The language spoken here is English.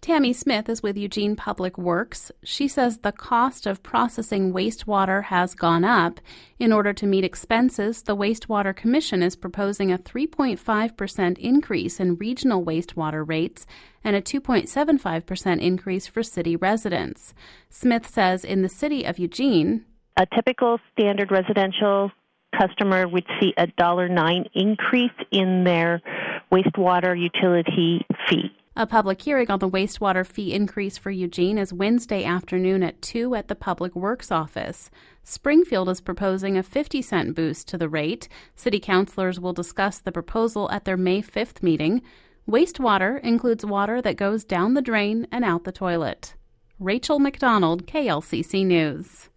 Tammy Smith is with Eugene Public Works. She says the cost of processing wastewater has gone up. In order to meet expenses, the Wastewater Commission is proposing a 3.5% increase in regional wastewater rates and a 2.75% increase for city residents. Smith says in the city of Eugene, a typical standard residential customer would see a $1.09 increase in their wastewater utility fee. A public hearing on the wastewater fee increase for Eugene is Wednesday afternoon at 2 at the Public Works office. Springfield is proposing a 50-cent boost to the rate. City councilors will discuss the proposal at their May 5th meeting. Wastewater includes water that goes down the drain and out the toilet. Rachel McDonald, KLCC News.